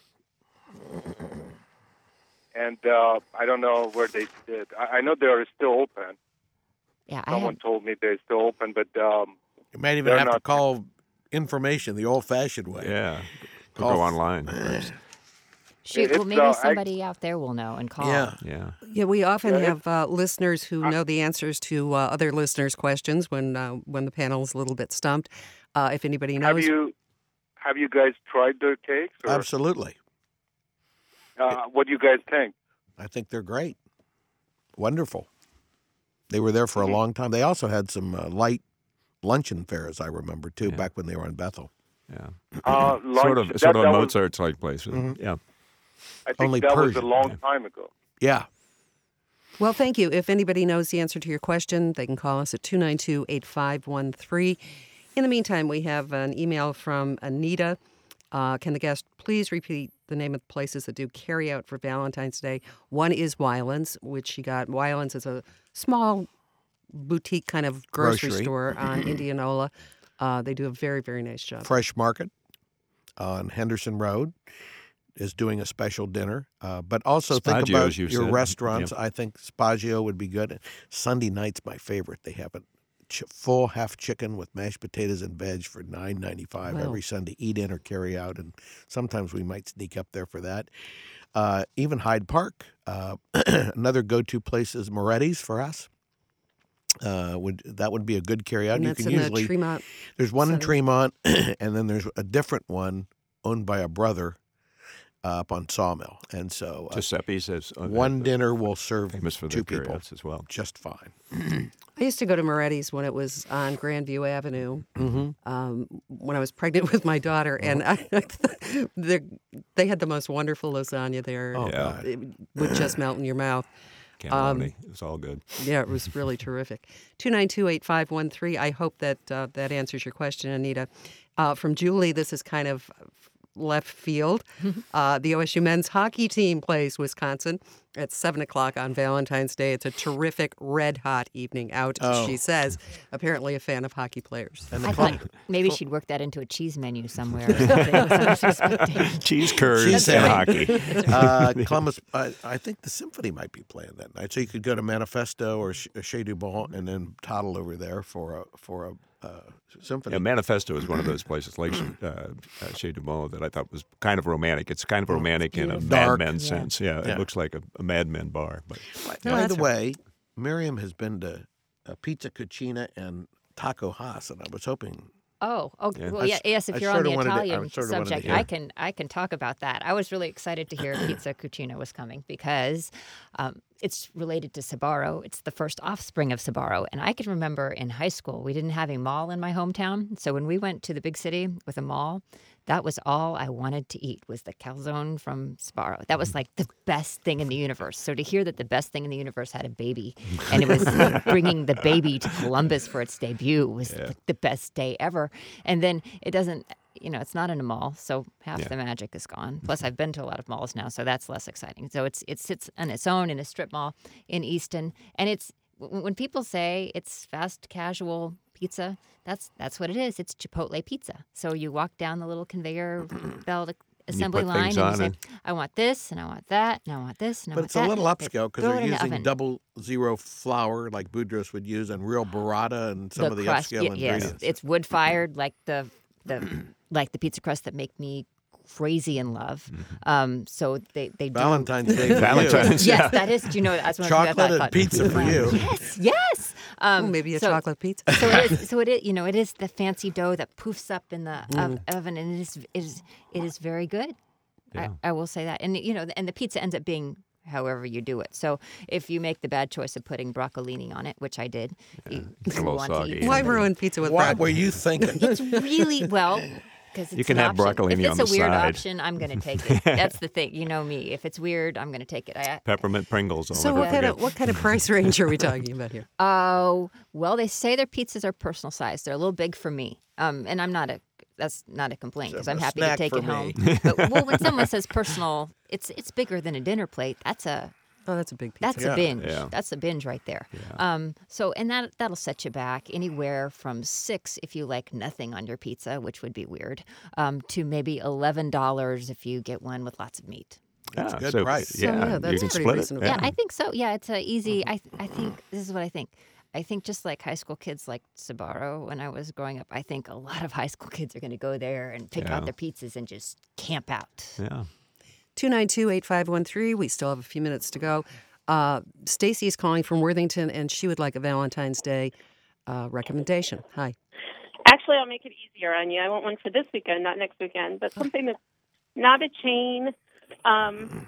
and uh, I don't know where they did. I, I know they are still open. Yeah, I Someone have, told me they're still open, but um, You might even They're have to not- call information the old-fashioned way. Yeah. Go Call- online. first. shoot. it's, Well, maybe uh, I- somebody out there will know and call. Yeah. Yeah. Yeah, we often Yeah, have uh, listeners who know the answers to uh, other listeners' questions when uh, when the panel is a little bit stumped. Uh, if anybody knows, have you have you guys tried their cakes? Or, Absolutely. uh, what do you guys think? I think they're great. Wonderful. They were there for a Mm-hmm. long time. They also had some uh, light luncheon fairs, I remember, too, Yeah. back when they were in Bethel. Yeah. Uh, lunch, Sort of, that, sort of that a was, Mozart's-like place. Yeah. I think Only that was Persian. a long time ago. Yeah. well, thank you. If anybody knows the answer to your question, they can call us at two nine two, eight five one three. In the meantime, we have an email from Anita. Uh, can the guest please repeat the name of the places that do carry out for Valentine's Day? One is Wylands, which she got. Wylands is a small boutique kind of grocery, Grocery. store on Indianola. Uh, they do a very, very nice job. Fresh Market on Henderson Road is doing a special dinner. Uh, but also think Spaggio's, about you your said. restaurants. I think Spaggio would be good. Sunday night's my favorite. They have a ch- full half chicken with mashed potatoes and veg for nine ninety-five Wow. every Sunday. Eat in or carry out, and sometimes we might sneak up there for that. Uh, even Hyde Park, uh, another go-to place is Moretti's for us. Uh, would that would be a good carry out? And You that's can in usually the Tremont. there's one in Center. Tremont, and then there's a different one owned by a brother uh, up on Sawmill, and so uh, Giuseppe's is uh, one uh, dinner will serve famous for two their people carryouts as well. just fine. I used to go to Moretti's when it was on Grandview Avenue. Mm-hmm. Um, when I was pregnant with my daughter, and I, they they had the most wonderful lasagna there. Oh, Yeah. God. It would just melt in your mouth. cannelloni. It was all good. Yeah, it was really terrific. two nine two, eight five one three. I hope that uh, that answers your question, Anita. Uh, from Julie, this is kind of left field. Uh, the O S U men's hockey team plays Wisconsin at seven o'clock on Valentine's Day. It's a terrific, red-hot evening out, Oh. she says. Apparently a fan of hockey players. And I the thought maybe she'd work that into a cheese menu somewhere. Or something. That's what I was expecting. Cheese curds Cheese and sandwich. hockey. uh, Columbus, I, I think the symphony might be playing that night. So you could go to Manifesto or Ch- Chez du Bon and then toddle over there for a for a uh, symphony. Yeah, Manifesto is one of those places like uh, uh, Chez du Bon that I thought was kind of romantic. It's kind of romantic in a beautiful. Mad Dark. Men Yeah. sense. Yeah, Yeah. it looks like a, a Mad Men bar. But By, No, by that's the right. way, Miriam has been to uh, Pizza Cucina and Taco Haas, and I was hoping. Oh, oh, Yeah. well, I yeah, s- yes. If I you're on sorta the wanted to- I Italian sorta wanted to subject, hear. I can I can talk about that. I was really excited to hear Pizza Cucina was coming because um, it's related to Sbarro. It's the first offspring of Sbarro, and I can remember in high school we didn't have a mall in my hometown, so when we went to the big city with a mall, that was all I wanted to eat was the calzone from Sbarro. That was like the best thing in the universe. So to hear that the best thing in the universe had a baby, and it was bringing the baby to Columbus for its debut was Yeah. like the best day ever. And then it doesn't, you know, it's not in a mall, so half Yeah. the magic is gone. Plus, I've been to a lot of malls now, so that's less exciting. So it's it sits on its own in a strip mall in Easton, and it's w- when people say it's fast casual pizza, that's that's what it is. It's Chipotle pizza. So you walk down the little conveyor belt assembly put line things and on you say, and- I want this, and I want that, and I want this, and I But want it's that. a little They upscale because throw it they're in the using oven. double zero flour like Boudreaux would use and real burrata and some the of the crust, upscale y- yes, ingredients. it's wood fired like the the like the pizza crust that make me crazy in love. Um, so they they do. Valentine's Day for you. Valentine's. Yes, yeah. that is. Do you know that's one of the things I Chocolate thought- and thought- pizza for you. Yes, yes. Um, Oh, maybe a so, chocolate pizza. So it is. So it is. You know, it is the fancy dough that poofs up in the ov- Mm. oven, and it is. It is. It is very good. Yeah. I, I will say that, and you know, and the pizza ends up being however you do it. So if you make the bad choice of putting broccolini on it, which I did, you, It's a you little want soggy. to eat Why something- ruin pizza with What broccoli? were you thinking? It's really well. Because You can have broccolini If it's on a the weird side. option, I'm going to take it. That's the thing. You know me. If it's weird, I'm going to take it. I, Peppermint Pringles. I'll So never what kind forget. of what kind of price range are we talking about here? Oh, well, they say their pizzas are personal size. They're a little big for me. Um, and I'm not a. That's not a complaint because A I'm happy to snack take for it me. home. But well, when someone says personal, it's it's bigger than a dinner plate. That's a Oh, that's a big pizza. that's Yeah. a binge. Yeah. That's a binge right there. Um, so and that that'll set you back anywhere from six if you like nothing on your pizza, which would be weird, um, to maybe eleven dollars if you get one with lots of meat. That's Yeah, a good so, price. So, Yeah, yeah, that's you can pretty split reasonable. it. Yeah, I think so. Yeah, it's a easy. I th- I think this is what I think. I think just like high school kids like Sbarro when I was growing up, I think a lot of high school kids are going to go there and pick Yeah. out their pizzas and just camp out. Yeah. two nine two, eight five one three. We still have a few minutes to go. Uh, Stacy is calling from Worthington, and she would like a Valentine's Day uh, recommendation. Hi. Actually, I'll make it easier on you. I want one for this weekend, not next weekend, but something that's not a chain, um,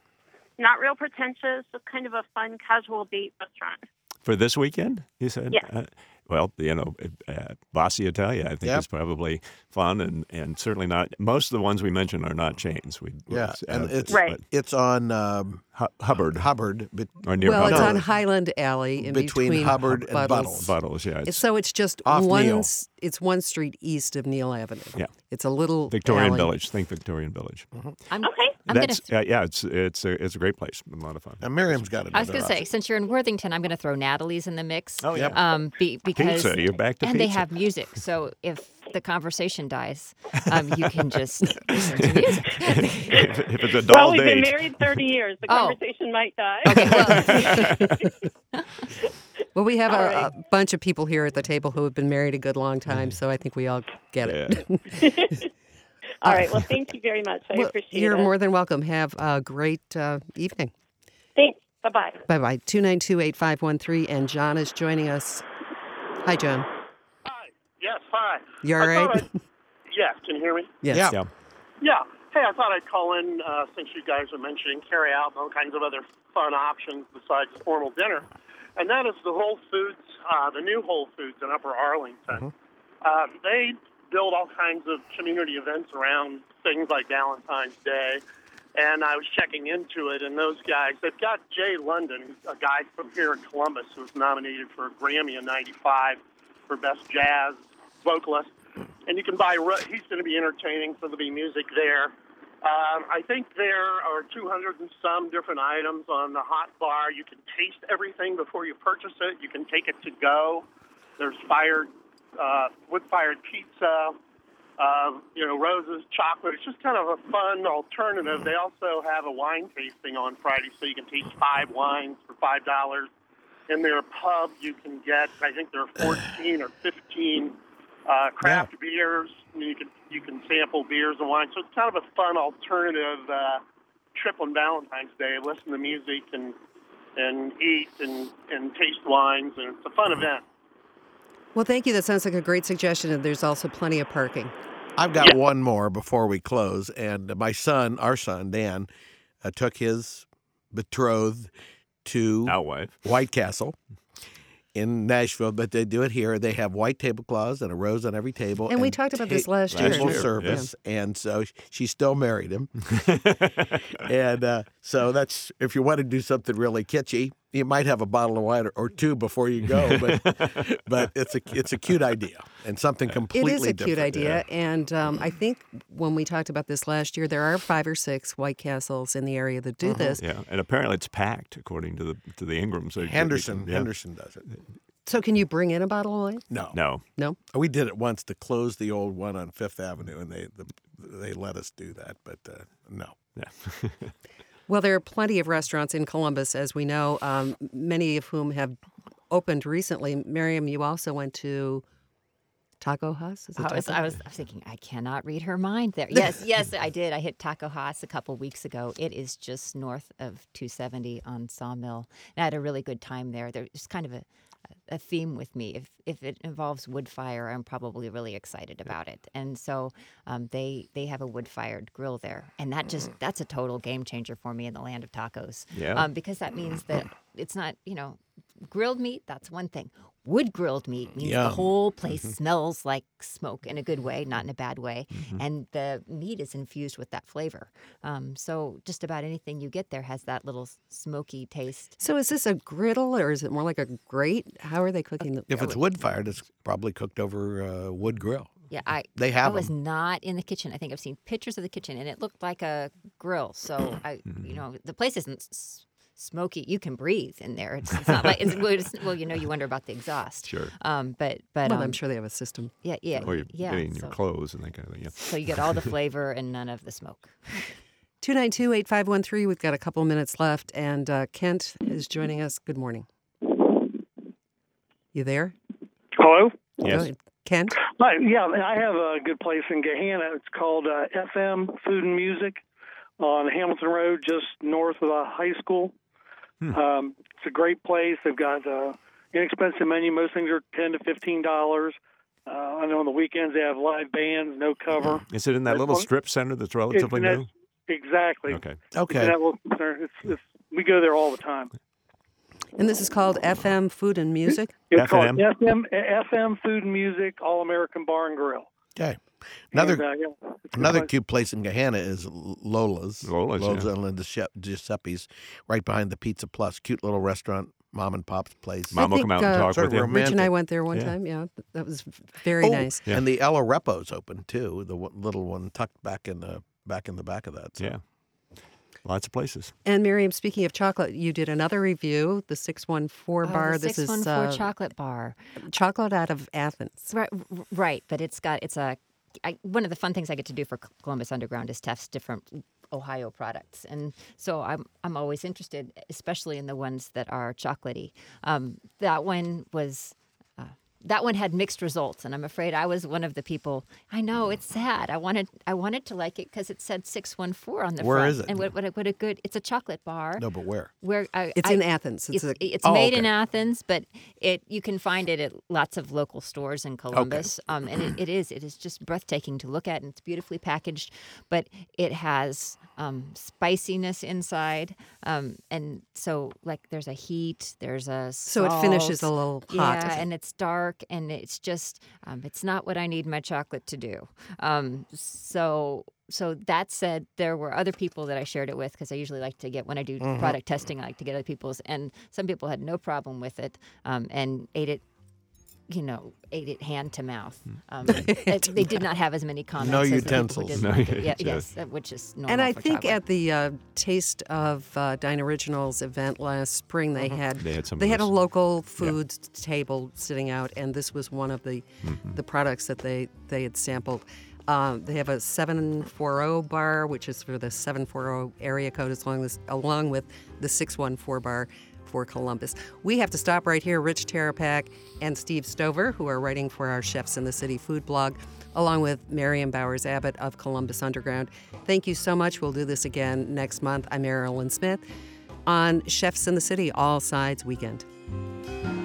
not real pretentious, just kind of a fun, casual date restaurant. For this weekend, you said? Yes. Uh, well, you know, uh, Bossi Italia, I think, Yep. is probably fun, and, and certainly not. Most of the ones we mentioned are not chains. We, Yeah, and uh, it's Right. but it's on um, Hu- Hubbard Hubbard, but or near Well, it's Hubbard. on Highland Alley in Between between, Hubbard and Buttles. Buttles. Buttles, yeah. It's, It's so it's just Off one. Neil. s- It's one street east of Neil Avenue. Yeah. It's a little Victorian alley. Village. Think Victorian Village. I'm, Okay. I'm gonna. That's uh, yeah. It's it's a it's a great place. A lot of fun. and Miriam's got it. I was going to say, since you're in Worthington, I'm going to throw Natalie's in the mix. Oh yeah. Um, be, because Pizza. You're back to and they pizza. have music, so if the conveation dies, um, you can just listen to music. if, if it's a Well, dull we've been date. married thirty years. The Oh. conversation might die. Okay, well, Well, we have All a, right. a bunch of people here at the table who have been married a good long time, so I think we all get it. Yeah. All right. Well, thank you very much. I Well, appreciate you're it. more than welcome. Have a great uh, evening. Thanks. Bye-bye. Bye bye. two nine two, eight five one three, and John is joining us. Hi, John. Hi. Yes, hi. You all I right? thought I'd- Yes, can you hear me? Yes. Yeah. Yeah. Yeah. Hey, I thought I'd call in uh, since you guys are mentioning carry out and all kinds of other fun options besides formal dinner. And that is the Whole Foods, uh, the new Whole Foods in Upper Arlington. Uh, they build all kinds of community events around things like Valentine's Day. And I was checking into it, and those guys, they've got Jay London, a guy from here in Columbus who was nominated for a Grammy in ninety-five for Best Jazz Vocalist. And you can buy, he's going to be entertaining, so there'll be music there. Um, I think there are two hundred and some different items on the hot bar. You can taste everything before you purchase it. You can take it to go. There's fired, uh, wood-fired pizza. Uh, you know, roses, chocolate. It's just kind of a fun alternative. They also have a wine tasting on Friday, so you can taste five wines for five dollars. In their pub, you can get, I think there are fourteen or fifteen uh, craft yeah. beers. You can you can sample beers and wine. So it's kind of a fun alternative uh, trip on Valentine's Day. Listen to music and and eat and, and taste wines, and it's a fun event. Well, thank you. That sounds like a great suggestion, and there's also plenty of parking. I've got Yeah. one more before we close, and my son, our son, Dan, uh, took his betrothed to Now wife. White Castle in Nashville, but they do it here. They have white tablecloths and a rose on every table. And we talked about this last year. Table Last year, service, and so she still married him. and uh, so that's, if you want to do something really kitschy, you might have a bottle of wine or, or two before you go, but but it's a it's a cute idea and something completely It is a different. cute idea, and um, I think when we talked about this last year, there are five or six White Castles in the area that do this. Yeah, and apparently it's packed according to the to the Ingrams. So you- Henderson, yeah. Henderson does it. So can you bring in a bottle of wine? No, No. No? we did it once to close the old one on Fifth Avenue, and they the, they let us do that, but uh, no. Yeah. Well, there are plenty of restaurants in Columbus, as we know, um, many of whom have opened recently. Miriam, you also went to Taco House? Is it I was, Taco? I was I was thinking, I cannot read her mind there. Yes, yes, I did. I hit Taco Haas a couple weeks ago. It is just north of two seventy on Sawmill. And I had a really good time there. There's kind of a, a theme with me. If if it involves wood fire, I'm probably really excited about it. And so um, they they have a wood-fired grill there. And that just that's a total game changer for me in the land of tacos. Yeah. Um, because that means that it's not, you know, grilled meat, that's one thing. Wood grilled meat means Yum. the whole place smells like smoke in a good way, not in a bad way. Mm-hmm. And the meat is infused with that flavor. Um, so just about anything you get there has that little s- smoky taste. So is this a griddle or is it more like a grate? How are they cooking the If it's wood fired, it's probably cooked over a wood grill. Yeah, I They I have was them. not in the kitchen. I think I've seen pictures of the kitchen, and it looked like a grill. So I, you know, the place isn't s- smoky. You can breathe in there. It's, it's not like it's, well, it's, well, you know, you wonder about the exhaust. Sure. Um, but but Well, um, I'm sure they have a system. yeah, yeah, Or you're yeah. getting so, your clothes and that kind of thing. Yeah. so you get all the flavor and none of the smoke. two nine two, eight five one three. We've got a couple minutes left, and uh, Kent is joining us. Good morning. You there? Hello? Go Yes. ahead. Kent? Hi, yeah, I have a good place in Gahanna. It's called uh, F M Food and Music on Hamilton Road, just north of the high school. Hmm. Um, it's a great place. They've got an inexpensive menu. Most things are ten to fifteen dollars. Uh, I know on the weekends they have live bands, no cover. Is it in that That's little one- strip center that's It's relatively in that- new? Exactly. Okay. It's Okay. in that little center. It's, it's, we go there all the time. And this is called F M Food and Music? It's F M? called F M, F M Food and Music All American Bar and Grill. Okay. Another And, uh, yeah, it's a good another place. cute place in Gahanna is Lola's. Lola's, yeah. and Giuseppe- Giuseppe's, right behind the Pizza Plus. Cute little restaurant, mom and pop's place. Mom will think, come out and uh, talk sort with of you. romantic. Rich and I went there one Yeah. time. Yeah, that was very Oh, nice. Yeah. And the El Arepo's open too. The one- little one tucked back in the back in the back of that. So. Yeah. Lots of places. And Miriam, speaking of chocolate, you did another review, the six one four Oh, bar. the This six one is four uh, chocolate bar. chocolate out of Athens. Right, r- right. But it's got it's a I, one of the fun things I get to do for Columbus Underground is test different Ohio products, and so I'm I'm always interested, especially in the ones that are chocolatey. Um, that one was. Uh, that one had mixed results, and I'm afraid I was one of the people. I know it's sad. I wanted I wanted to like it because it said six one four on the Where front. is it? And what, what, a, what a good! It's a chocolate bar. No, but where? Where I, It's I- in Athens. It's, It's, a, it's Oh, made in okay. Athens, but it you can find it at lots of local stores in Columbus. Um, and it, it is it is just breathtaking to look at, and it's beautifully packaged. But it has um, spiciness inside, um, and so like there's a heat, there's a So it finishes salt. a little hot. Yeah, and it's dark. work, and it's just um, it's not what I need my chocolate to do. Um, so. So that said, there were other people that I shared it with, because I usually like to get, when I do Mhm. product testing, I like to get other people's, and some people had no problem with it um, and ate it, you know, ate it hand to mouth. Um, they, they did not have as many comments. No as the people who utensils. did No like it. Yeah, utensils. yes, that- which is normal And I for think chocolate. at the uh, Taste of uh, Dine Originals event last spring, they had They had some of they had a those. local food table sitting out, and this was one of the the products that they they had sampled. Um, they have a seven forty bar, which is for the seven forty area code, as long as along with the six one four bar for Columbus. We have to stop right here. Rich Terapak and Steve Stover, who are writing for our Chefs in the City food blog, along with Marian Bowers Abbott of Columbus Underground. Thank you so much. We'll do this again next month. I'm Marilyn Smith on Chefs in the City All Sides Weekend.